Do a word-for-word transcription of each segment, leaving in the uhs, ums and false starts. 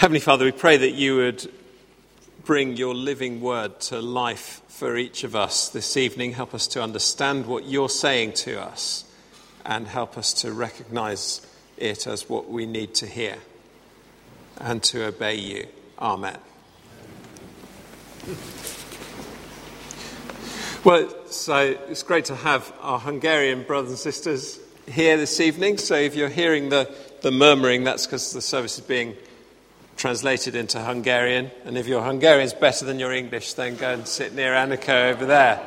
Heavenly Father, we pray that you would bring your living word to life for each of us this evening. Help us to understand what you're saying to us and help us to recognize it as what we need to hear and to obey you. Amen. Well, so it's great to have our Hungarian brothers and sisters here this evening. So if you're hearing the, the murmuring, that's because the service is being translated into Hungarian. And if your Hungarian is better than your English, then go and sit near Annika over there.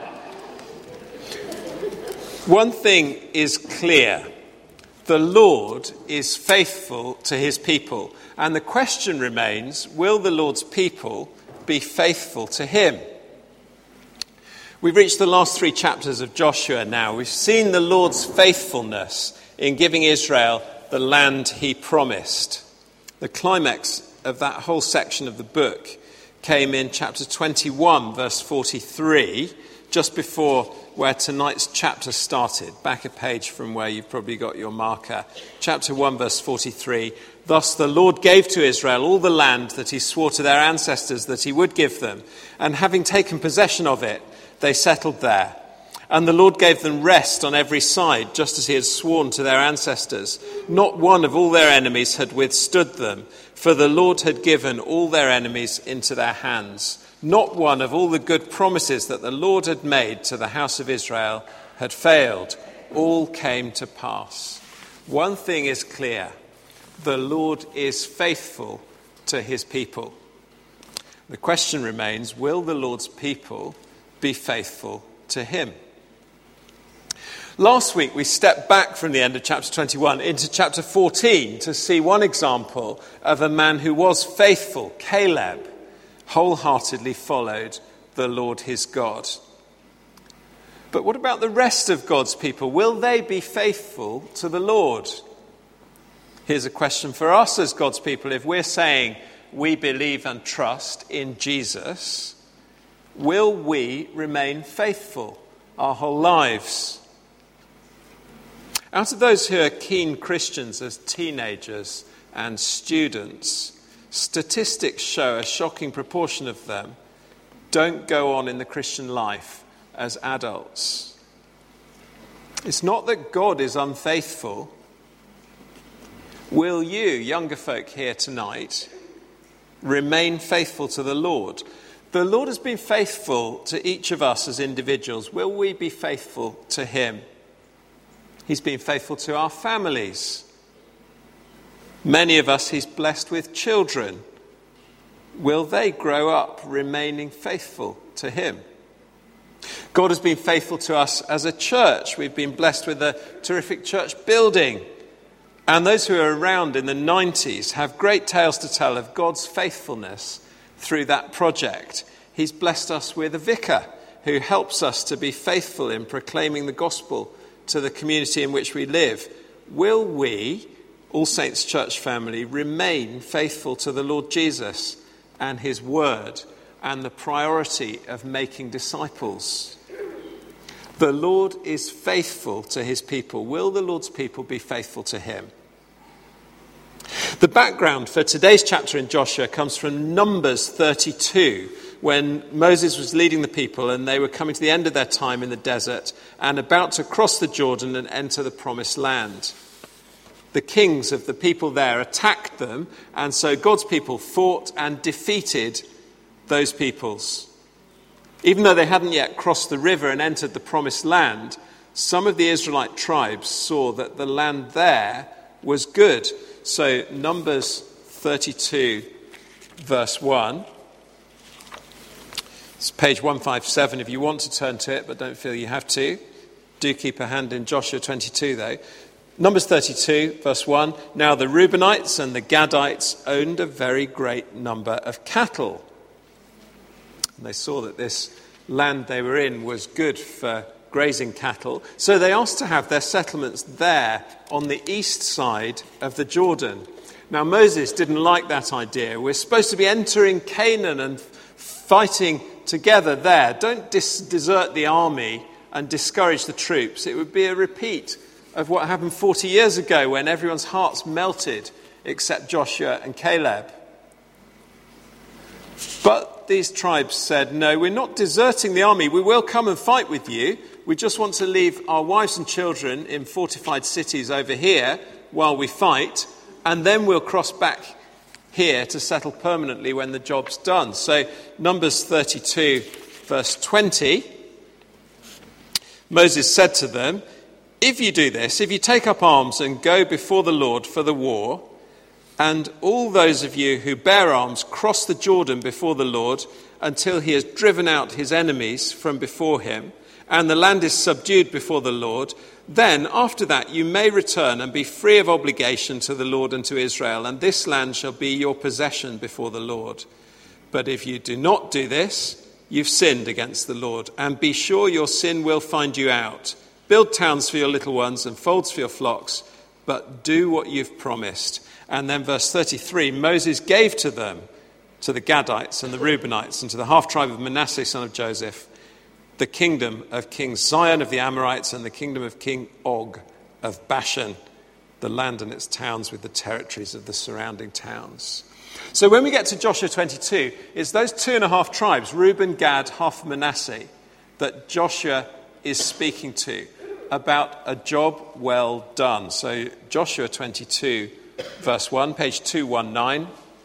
One thing is clear. The Lord is faithful to his people. And the question remains, will the Lord's people be faithful to him? We've reached the last three chapters of Joshua now. We've seen the Lord's faithfulness in giving Israel the land he promised. The climax of that whole section of the book came in chapter twenty-one, verse forty-three, just before where tonight's chapter started, back a page from where you've probably got your marker. Chapter one, verse forty-three, "Thus the Lord gave to Israel all the land that he swore to their ancestors that he would give them, and having taken possession of it, they settled there. And the Lord gave them rest on every side, just as he had sworn to their ancestors. Not one of all their enemies had withstood them, for the Lord had given all their enemies into their hands. Not one of all the good promises that the Lord had made to the house of Israel had failed. All came to pass." One thing is clear. The Lord is faithful to his people. The question remains, will the Lord's people be faithful to him? Last week we stepped back from the end of chapter twenty-one into chapter fourteen to see one example of a man who was faithful. Caleb wholeheartedly followed the Lord his God. But what about the rest of God's people? Will they be faithful to the Lord? Here's a question for us as God's people. If we're saying we believe and trust in Jesus, will we remain faithful our whole lives? Out of those who are keen Christians as teenagers and students, statistics show a shocking proportion of them don't go on in the Christian life as adults. It's not that God is unfaithful. Will you, younger folk here tonight, remain faithful to the Lord? The Lord has been faithful to each of us as individuals. Will we be faithful to him? He's been faithful to our families. Many of us he's blessed with children. Will they grow up remaining faithful to him? God has been faithful to us as a church. We've been blessed with a terrific church building. And those who are around in the nineties have great tales to tell of God's faithfulness through that project. He's blessed us with a vicar who helps us to be faithful in proclaiming the gospel to the community in which we live. Will we, All Saints Church family, remain faithful to the Lord Jesus and his word and the priority of making disciples? The Lord is faithful to his people. Will the Lord's people be faithful to him? The background for today's chapter in Joshua comes from Numbers thirty-two, when Moses was leading the people and they were coming to the end of their time in the desert and about to cross the Jordan and enter the promised land. The kings of the people there attacked them, and so God's people fought and defeated those peoples. Even though they hadn't yet crossed the river and entered the promised land, some of the Israelite tribes saw that the land there was good. So Numbers thirty-two, verse one. It's page one fifty-seven if you want to turn to it, but don't feel you have to. Do keep a hand in Joshua twenty-two, though. Numbers thirty-two, verse one. "Now the Reubenites and the Gadites owned a very great number of cattle. And they saw that this land they were in was good for grazing cattle. So they asked to have their settlements there on the east side of the Jordan." Now Moses didn't like that idea. We're supposed to be entering Canaan and fighting together there. Don't dis- desert the army and discourage the troops. It would be a repeat of what happened forty years ago when everyone's hearts melted except Joshua and Caleb. But these tribes said, no, we're not deserting the army. We will come and fight with you. We just want to leave our wives and children in fortified cities over here while we fight, and then we'll cross back here to settle permanently when the job's done. So Numbers thirty-two, verse twenty, Moses said to them, if you do this, if you take up arms and go before the Lord for the war, and all those of you who bear arms cross the Jordan before the Lord until he has driven out his enemies from before him, and the land is subdued before the Lord, then after that you may return and be free of obligation to the Lord and to Israel, and this land shall be your possession before the Lord. But if you do not do this, you've sinned against the Lord, and be sure your sin will find you out. Build towns for your little ones and folds for your flocks, but do what you've promised. And then verse thirty-three, Moses gave to them, to the Gadites and the Reubenites and to the half-tribe of Manasseh, son of Joseph, the kingdom of King Sihon of the Amorites and the kingdom of King Og of Bashan, the land and its towns with the territories of the surrounding towns. So when we get to Joshua twenty-two, it's those two and a half tribes, Reuben, Gad, half Manasseh, that Joshua is speaking to about a job well done. So Joshua twenty-two, verse one, page two nineteen.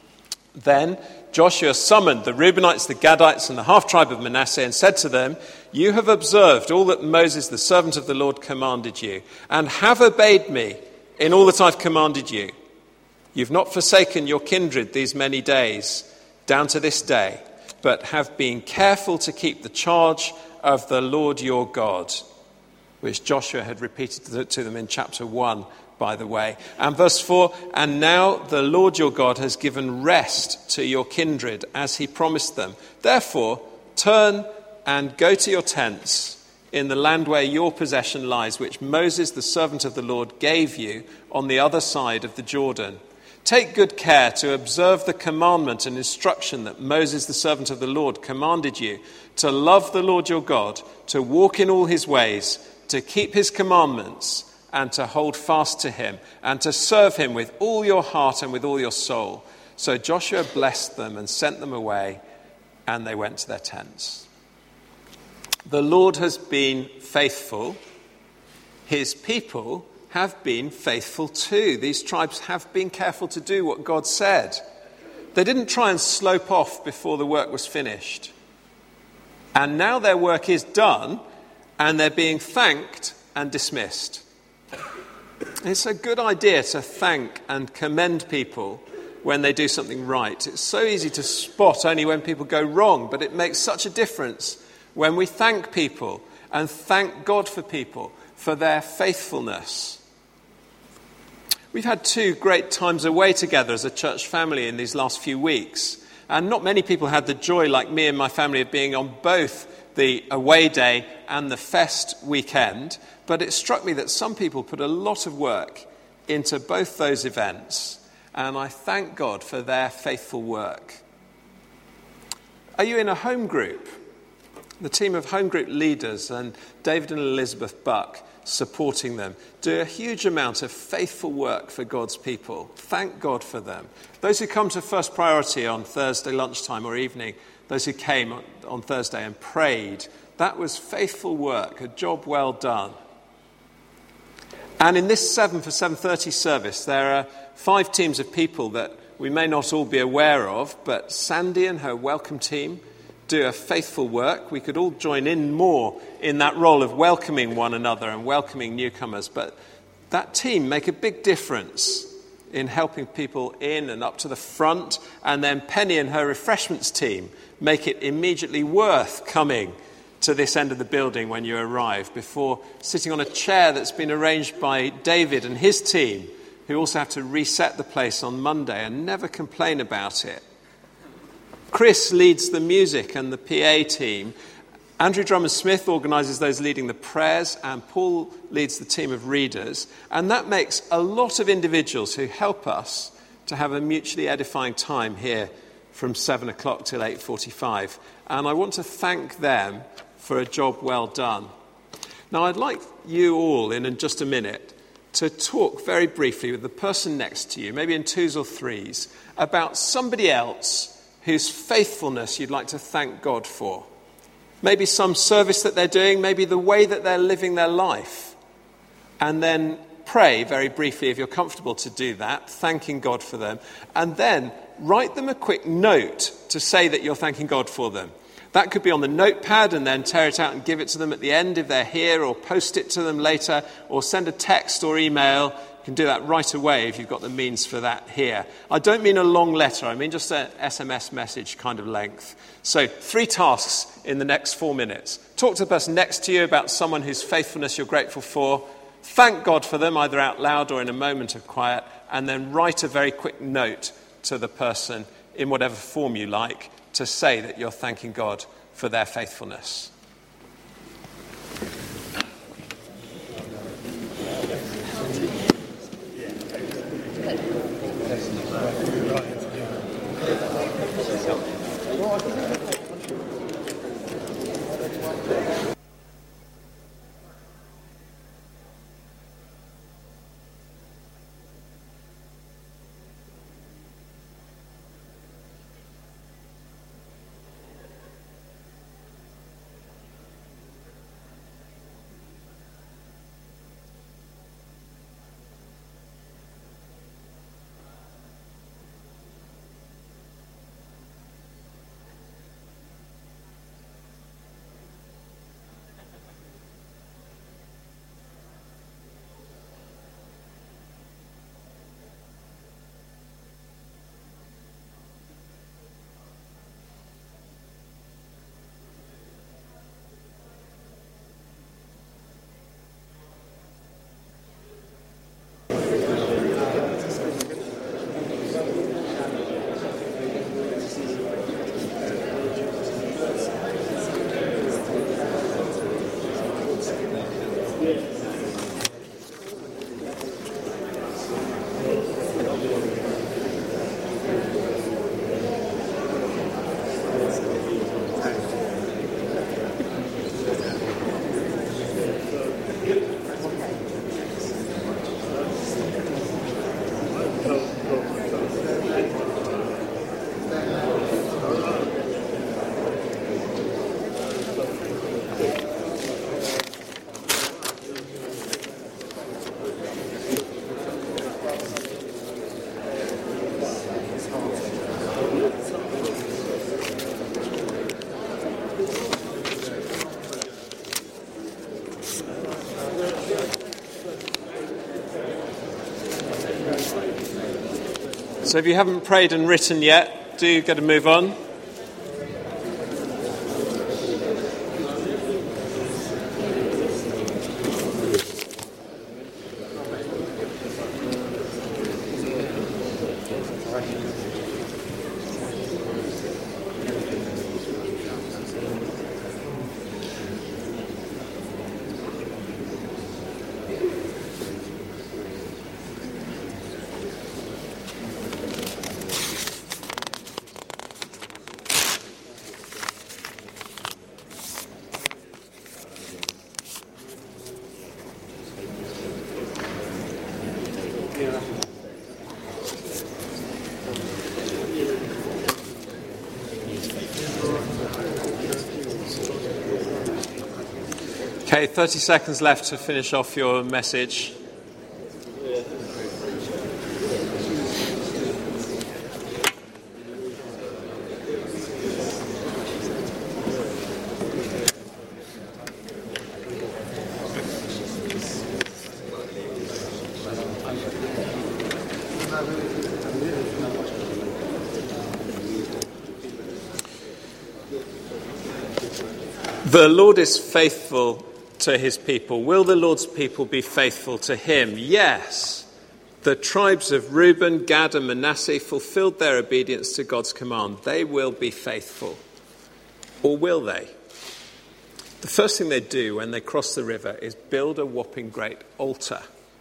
Then Joshua summoned the Reubenites, the Gadites, and the half-tribe of Manasseh and said to them, you have observed all that Moses, the servant of the Lord, commanded you, and have obeyed me in all that I've commanded you. You've not forsaken your kindred these many days, down to this day, but have been careful to keep the charge of the Lord your God, which Joshua had repeated to them in chapter one, by the way. And verse four, and now the Lord your God has given rest to your kindred as he promised them. Therefore, turn and go to your tents in the land where your possession lies, which Moses, the servant of the Lord, gave you on the other side of the Jordan. Take good care to observe the commandment and instruction that Moses, the servant of the Lord, commanded you, to love the Lord your God, to walk in all his ways, to keep his commandments, and to hold fast to him, and to serve him with all your heart and with all your soul. So Joshua blessed them and sent them away, and they went to their tents. The Lord has been faithful. His people have been faithful too. These tribes have been careful to do what God said. They didn't try and slope off before the work was finished. And now their work is done, and they're being thanked and dismissed. It's a good idea to thank and commend people when they do something right. It's so easy to spot only when people go wrong, but it makes such a difference when we thank people and thank God for people for their faithfulness. We've had two great times away together as a church family in these last few weeks, and not many people had the joy like me and my family of being on both the away day and the fest weekend, but it struck me that some people put a lot of work into both those events, and I thank God for their faithful work. Are you in a home group? The team of home group leaders and David and Elizabeth Buck supporting them do a huge amount of faithful work for God's people. Thank God for them. Those who come to First Priority on Thursday lunchtime or evening, those who came on, on Thursday and prayed, that was faithful work, a job well done. And in this seven for seven thirty service, there are five teams of people that we may not all be aware of, but Sandy and her welcome team do a faithful work. We could all join in more in that role of welcoming one another and welcoming newcomers, but that team make a big difference in helping people in and up to the front, and then Penny and her refreshments team make it immediately worth coming to this end of the building when you arrive, before sitting on a chair that's been arranged by David and his team, who also have to reset the place on Monday and never complain about it. Chris leads the music and the P A team. Andrew Drummond-Smith organises those leading the prayers, and Paul leads the team of readers. And that makes a lot of individuals who help us to have a mutually edifying time here from seven o'clock till eight forty-five. And I want to thank them for a job well done. Now, I'd like you all, in just a minute, to talk very briefly with the person next to you, maybe in twos or threes, about somebody else whose faithfulness you'd like to thank God for. Maybe some service that they're doing, maybe the way that they're living their life. And then pray very briefly, if you're comfortable to do that, thanking God for them. And then write them a quick note to say that you're thanking God for them. That could be on the notepad and then tear it out and give it to them at the end if they're here, or post it to them later, or send a text or email. You can do that right away if you've got the means for that here. I don't mean a long letter, I mean just an S M S message kind of length. So three tasks in the next four minutes. Talk to the person next to you about someone whose faithfulness you're grateful for. Thank God for them, either out loud or in a moment of quiet. And then write a very quick note to the person in whatever form you like to say that you're thanking God for their faithfulness. So if you haven't prayed and written yet, do get to move on. Okay, thirty seconds left to finish off your message. The Lord is faithful to his people. Will the Lord's people be faithful to him? Yes. The tribes of Reuben, Gad and Manasseh fulfilled their obedience to God's command. They will be faithful. Or will they? The first thing they do when they cross the river is build a whopping great altar.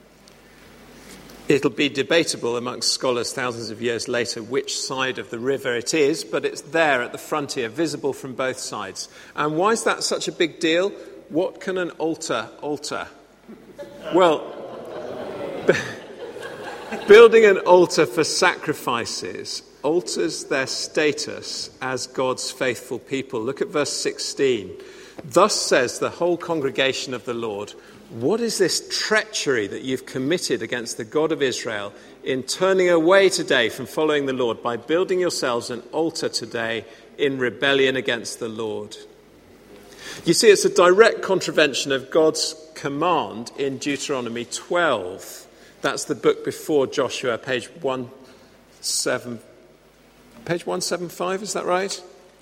It'll be debatable amongst scholars thousands of years later which side of the river it is, but it's there at the frontier, visible from both sides. And why is that such a big deal? What can an altar alter? Well, building an altar for sacrifices alters their status as God's faithful people. Look at verse sixteen. Thus says the whole congregation of the Lord, what is this treachery that you've committed against the God of Israel in turning away today from following the Lord by building yourselves an altar today in rebellion against the Lord? You see, it's a direct contravention of God's command in Deuteronomy twelve. That's the book before Joshua, page one seven, page one seventy-five, is that right?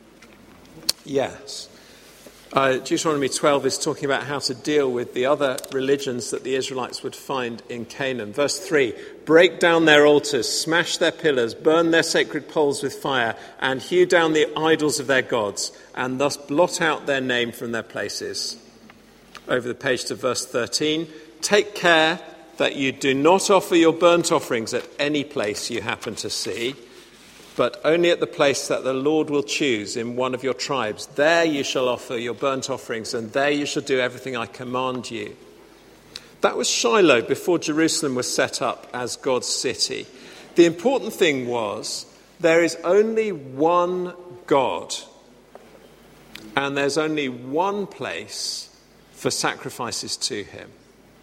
Yes. Uh, Deuteronomy twelve is talking about how to deal with the other religions that the Israelites would find in Canaan. Verse three, break down their altars, smash their pillars, burn their sacred poles with fire, and hew down the idols of their gods, and thus blot out their name from their places. Over the page to verse thirteen, take care that you do not offer your burnt offerings at any place you happen to see, but only at the place that the Lord will choose in one of your tribes. There you shall offer your burnt offerings, and there you shall do everything I command you. That was Shiloh before Jerusalem was set up as God's city. The important thing was there is only one God, and there's only one place for sacrifices to him.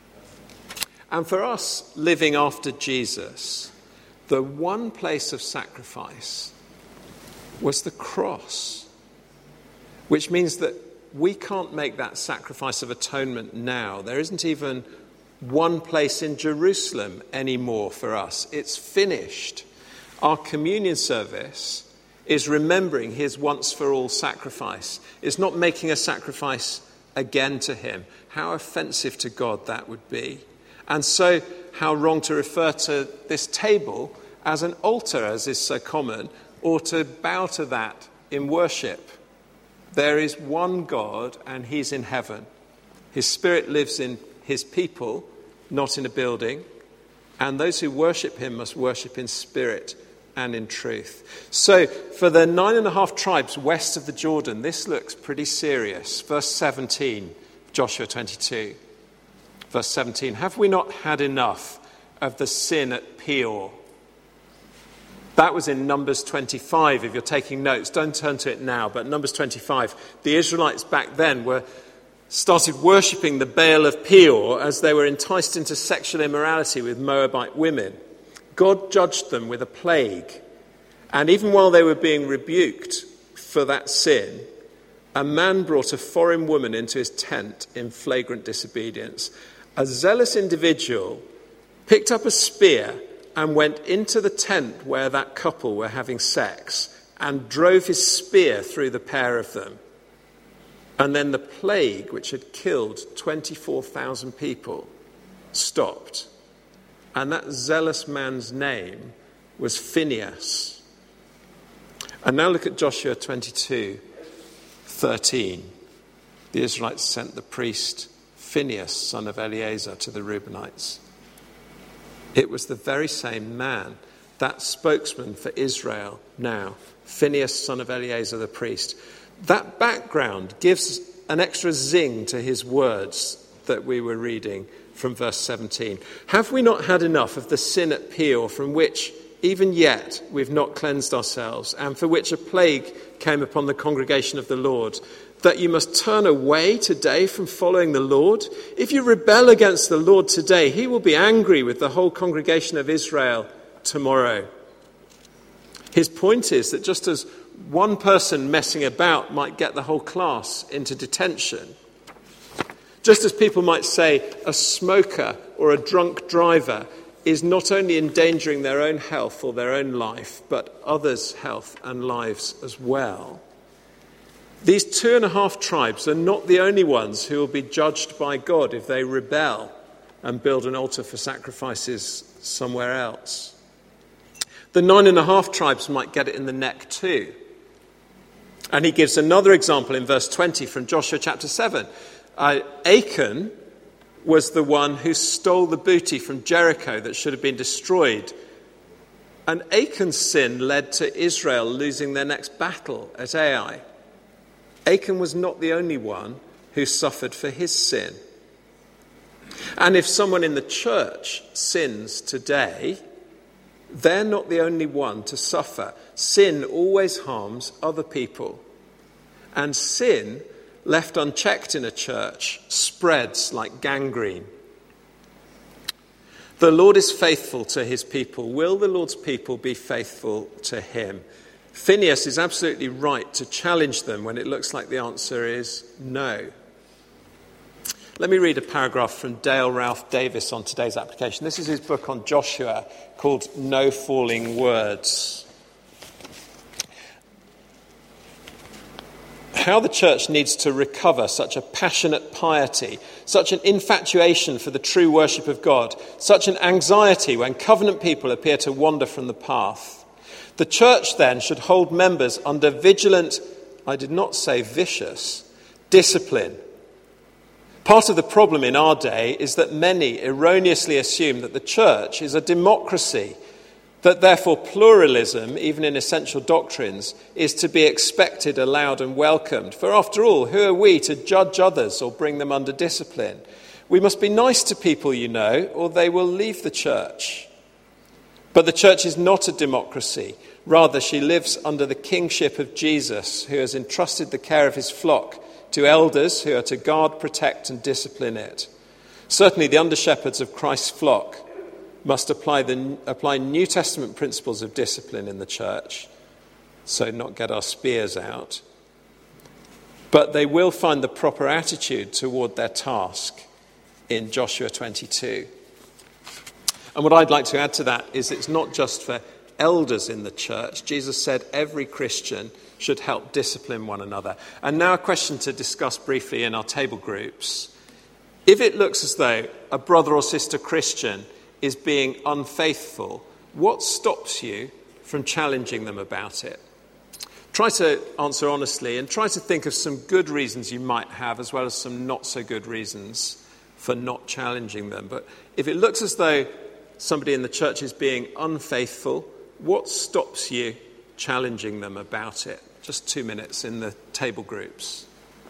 And for us living after Jesus, the one place of sacrifice was the cross, which means that we can't make that sacrifice of atonement now. There isn't even one place in Jerusalem anymore for us. It's finished. Our communion service is remembering his once-for-all sacrifice. It's not making a sacrifice again to him. How offensive to God that would be. And so how wrong to refer to this table as an altar, as is so common, or to bow to that in worship. There is one God, and he's in heaven. His Spirit lives in his people, not in a building, and those who worship him must worship in spirit and in truth. So, for the nine and a half tribes west of the Jordan, this looks pretty serious. Verse seventeen, Joshua twenty-two. Verse seventeen, have we not had enough of the sin at Peor? That was in Numbers twenty-five, if you're taking notes. Don't turn to it now, but Numbers twenty-five. The Israelites back then were started worshipping the Baal of Peor as they were enticed into sexual immorality with Moabite women. God judged them with a plague. And even while they were being rebuked for that sin, a man brought a foreign woman into his tent in flagrant disobedience. A zealous individual picked up a spear and went into the tent where that couple were having sex and drove his spear through the pair of them. And then the plague, which had killed twenty-four thousand people, stopped. And that zealous man's name was Phinehas. And now look at Joshua twenty-two thirteen. The Israelites sent the priest Phinehas, son of Eleazar, to the Reubenites. It was the very same man, that spokesman for Israel now, Phinehas, son of Eleazar the priest. That background gives an extra zing to his words that we were reading from verse seventeen. Have we not had enough of the sin at Peor, from which even yet we've not cleansed ourselves, and for which a plague came upon the congregation of the Lord, that you must turn away today from following the Lord? If you rebel against the Lord today, he will be angry with the whole congregation of Israel tomorrow. His point is that just as one person messing about might get the whole class into detention, just as people might say a smoker or a drunk driver is not only endangering their own health or their own life, but others' health and lives as well. These two and a half tribes are not the only ones who will be judged by God if they rebel and build an altar for sacrifices somewhere else. The nine and a half tribes might get it in the neck too. And he gives another example in verse twenty from Joshua chapter seven. Uh, Achan was the one who stole the booty from Jericho that should have been destroyed. And Achan's sin led to Israel losing their next battle at Ai. Achan was not the only one who suffered for his sin. And if someone in the church sins today, They're not the only one to suffer. Sin always harms other people. And sin, left unchecked in a church, spreads like gangrene. The Lord is faithful to his people. Will the Lord's people be faithful to him? Phinehas is absolutely right to challenge them when it looks like the answer is no. Let me read a paragraph from Dale Ralph Davis on today's application. This is his book on Joshua called No Falling Words. How the church needs to recover such a passionate piety, such an infatuation for the true worship of God, such an anxiety when covenant people appear to wander from the path. The church then should hold members under vigilant, I did not say vicious, discipline. Part of the problem in our day is that many erroneously assume that the church is a democracy, that therefore pluralism, even in essential doctrines, is to be expected, allowed and welcomed. For after all, who are we to judge others or bring them under discipline? We must be nice to people, you know, or they will leave the church. But the church is not a democracy. Rather, she lives under the kingship of Jesus, who has entrusted the care of his flock to elders who are to guard, protect and discipline it. Certainly the under-shepherds of Christ's flock must apply, the, apply New Testament principles of discipline in the church, so not get our spears out. But they will find the proper attitude toward their task in Joshua twenty-two. And what I'd like to add to that is it's not just for elders in the church. Jesus said every Christian should help discipline one another. And now a question to discuss briefly in our table groups. If it looks as though a brother or sister Christian is being unfaithful, what stops you from challenging them about it? Try to answer honestly and try to think of some good reasons you might have as well as some not so good reasons for not challenging them. But if it looks as though somebody in the church is being unfaithful, what stops you challenging them about it? Just two minutes in the table groups.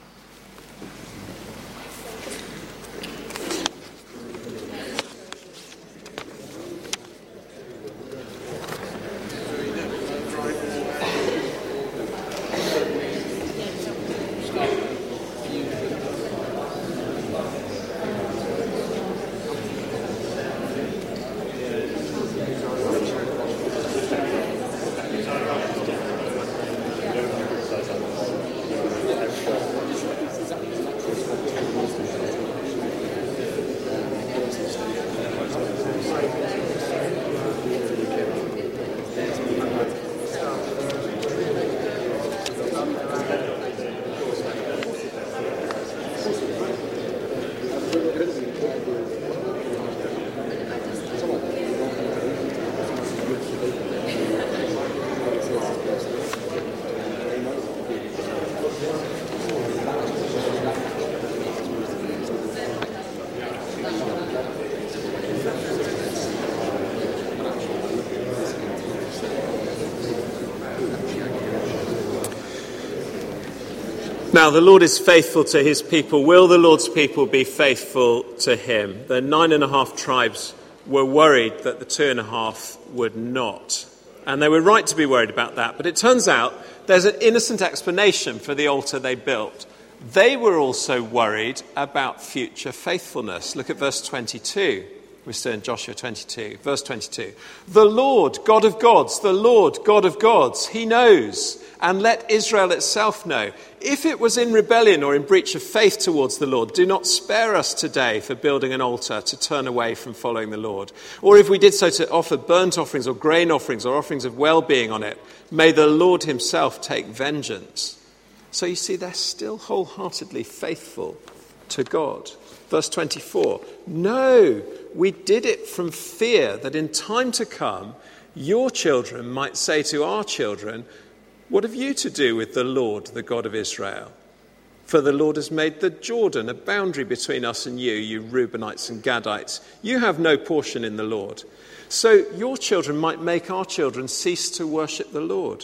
Now, the Lord is faithful to his people. Will the Lord's people be faithful to him? The nine and a half tribes were worried that the two and a half would not. And they were right to be worried about that. But it turns out there's an innocent explanation for the altar they built. They were also worried about future faithfulness. Look at verse twenty-two. We're still in Joshua twenty-two. Verse twenty-two. The Lord, God of gods, the Lord, God of gods, he knows. And let Israel itself know. If it was in rebellion or in breach of faith towards the Lord, do not spare us today for building an altar to turn away from following the Lord. Or if we did so to offer burnt offerings or grain offerings or offerings of well-being on it, may the Lord himself take vengeance. So you see, they're still wholeheartedly faithful to God. Verse twenty-four, no, we did it from fear that in time to come, your children might say to our children, what have you to do with the Lord, the God of Israel? For the Lord has made the Jordan a boundary between us and you, you Reubenites and Gadites. You have no portion in the Lord. So your children might make our children cease to worship the Lord.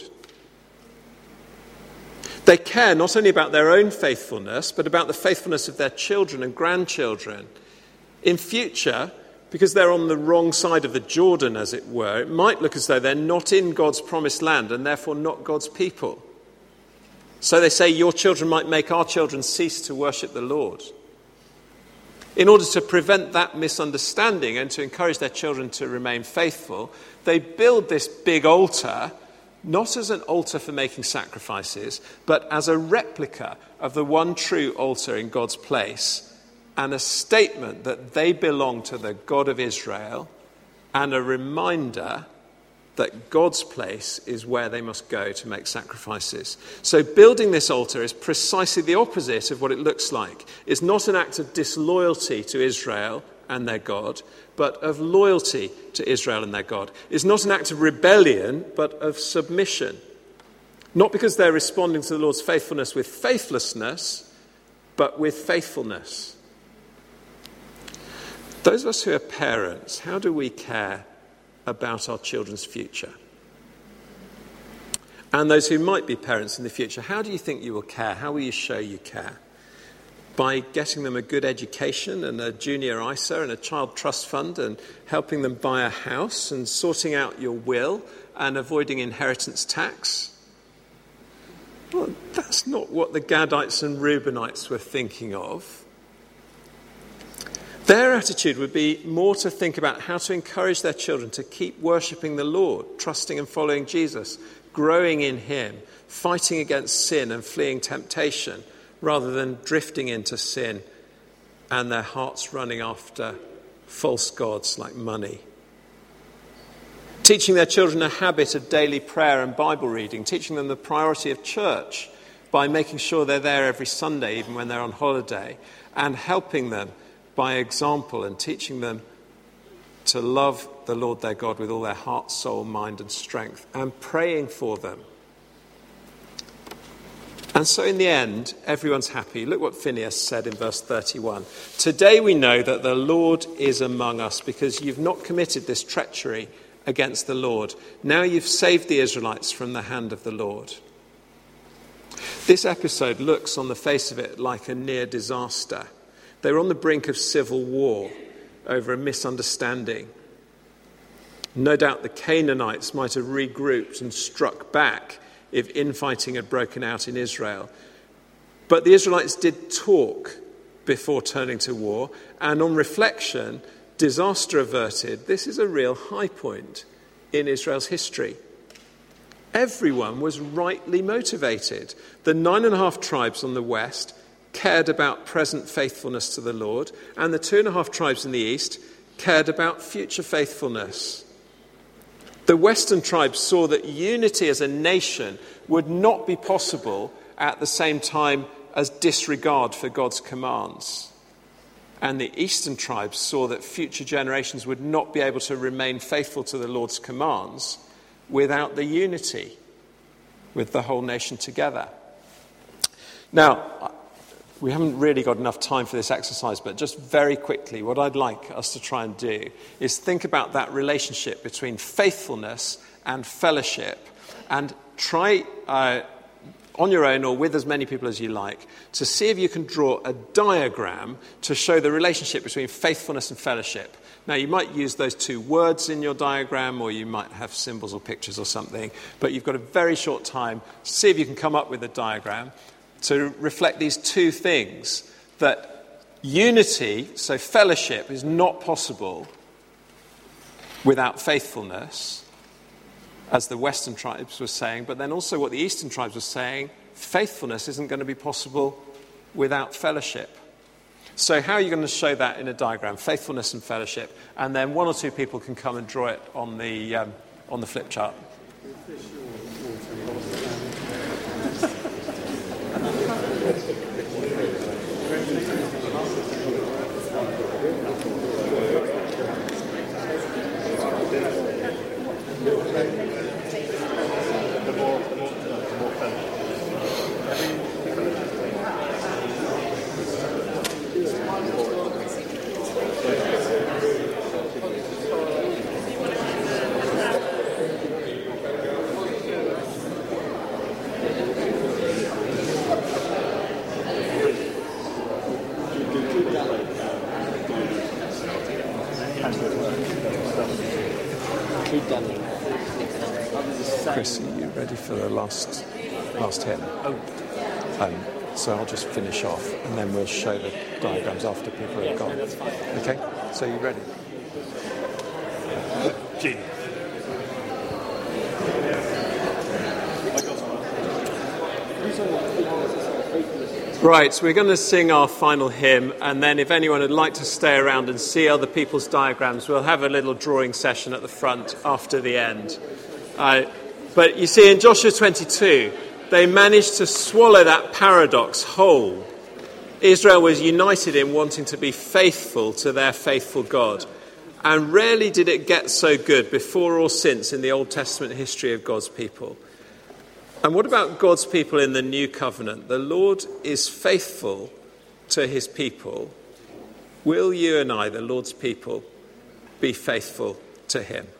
They care not only about their own faithfulness, but about the faithfulness of their children and grandchildren. In future, because they're on the wrong side of the Jordan, as it were, it might look as though they're not in God's promised land and therefore not God's people. So they say, your children might make our children cease to worship the Lord. In order to prevent that misunderstanding and to encourage their children to remain faithful, they build this big altar, not as an altar for making sacrifices, but as a replica of the one true altar in God's place, and a statement that they belong to the God of Israel, and a reminder that God's place is where they must go to make sacrifices. So building this altar is precisely the opposite of what it looks like. It's not an act of disloyalty to Israel and their God, but of loyalty to Israel and their God. It's not an act of rebellion, but of submission. Not because they're responding to the Lord's faithfulness with faithlessness, but with faithfulness. Those of us who are parents, how do we care about our children's future? And those who might be parents in the future, how do you think you will care? How will you show you care? By getting them a good education and a junior I S A and a child trust fund and helping them buy a house and sorting out your will and avoiding inheritance tax? Well, that's not what the Gadites and Reubenites were thinking of. Their attitude would be more to think about how to encourage their children to keep worshipping the Lord, trusting and following Jesus, growing in him, fighting against sin and fleeing temptation, rather than drifting into sin and their hearts running after false gods like money. Teaching their children a habit of daily prayer and Bible reading, teaching them the priority of church by making sure they're there every Sunday, even when they're on holiday, and helping them by example and teaching them to love the Lord their God with all their heart, soul, mind and strength, and praying for them. And so in the end, everyone's happy. Look what Phinehas said in verse thirty-one. Today we know that the Lord is among us because you've not committed this treachery against the Lord. Now you've saved the Israelites from the hand of the Lord. This episode looks on the face of it like a near disaster. They were on the brink of civil war over a misunderstanding. No doubt the Canaanites might have regrouped and struck back if infighting had broken out in Israel. But the Israelites did talk before turning to war, and on reflection, disaster averted. This is a real high point in Israel's history. Everyone was rightly motivated. The nine and a half tribes on the west cared about present faithfulness to the Lord, and the two and a half tribes in the east cared about future faithfulness. The western tribes saw that unity as a nation would not be possible at the same time as disregard for God's commands. And the eastern tribes saw that future generations would not be able to remain faithful to the Lord's commands without the unity with the whole nation together. Now, we haven't really got enough time for this exercise, but just very quickly, what I'd like us to try and do is think about that relationship between faithfulness and fellowship, and try uh, on your own or with as many people as you like to see if you can draw a diagram to show the relationship between faithfulness and fellowship. Now, you might use those two words in your diagram, or you might have symbols or pictures or something, but you've got a very short time. See if you can come up with a diagram to reflect these two things, that unity, so fellowship, is not possible without faithfulness, as the western tribes were saying, but then also what the eastern tribes were saying, faithfulness isn't going to be possible without fellowship. So how are you going to show that in a diagram, faithfulness and fellowship? And then one or two people can come and draw it on the, um, on the flip chart. Chris, are you ready for the last last hymn? Um, so I'll just finish off and then we'll show the diagrams after people have gone. Okay? So you ready? Gene. Right, so we're going to sing our final hymn, and then if anyone would like to stay around and see other people's diagrams, we'll have a little drawing session at the front after the end. Uh, but you see, in Joshua twenty-two, they managed to swallow that paradox whole. Israel was united in wanting to be faithful to their faithful God. And rarely did it get so good before or since in the Old Testament history of God's people. And what about God's people in the New Covenant? The Lord is faithful to his people. Will you and I, the Lord's people, be faithful to him?